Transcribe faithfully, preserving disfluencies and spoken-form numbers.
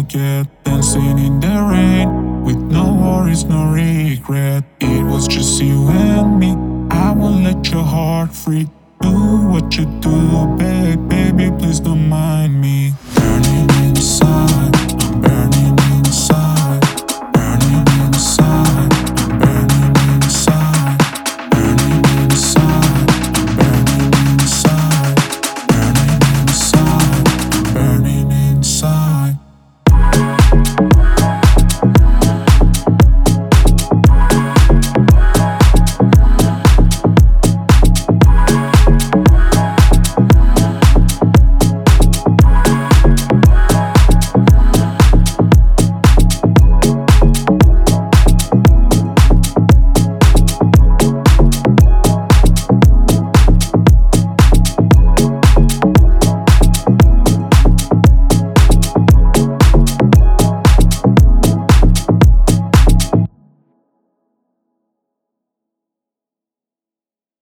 forget. Dancing in the rain with no worries, no regret. It was just you and me. I won't let your heart free. Do what you do, babe, baby, please don't mind me.